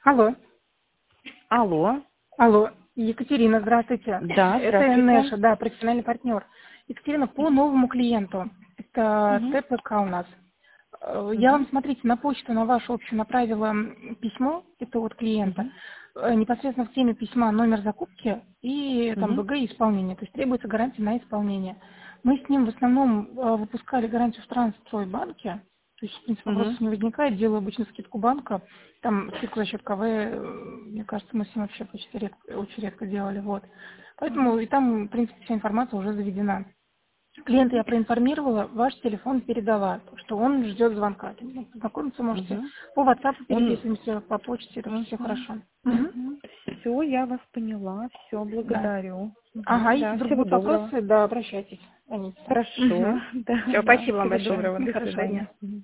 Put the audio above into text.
Алло, Алло, алло, Екатерина, здравствуйте. да, Это здравствуйте. Энеша, да, профессиональный партнер. Екатерина, по новому клиенту, это Мгм, ТПК у нас. Я мгм, вам, смотрите, на почту, на вашу общую направила письмо, это от клиента, мгм, непосредственно в теме письма номер закупки и там мгм, БГ и исполнение, то есть требуется гарантия на исполнение. Мы с ним в основном выпускали гарантию в Трансстройбанке, то есть, в принципе, мгм, вопросов не возникает, делаю обычно скидку банка, там скидку за счет КВ, мне кажется, мы с ним вообще почти очень редко делали, вот. Поэтому мгм, и там, в принципе, вся информация уже заведена. Клиента я проинформировала, ваш телефон передала, что он ждет звонка. Ну, познакомиться можете. мгм. По WhatsApp Он, переписываемся, по почте, так что все мгм, хорошо. Мгм. мгм. Все, я вас поняла, все, Да. благодарю. Ага, Мгм, если да, вдруг всего будут доброго. вопросы, да, обращайтесь. Звоните. Хорошо, да, Все, да, спасибо вам всего большое. доброго, до Хорошего дня. свидания. Мгм.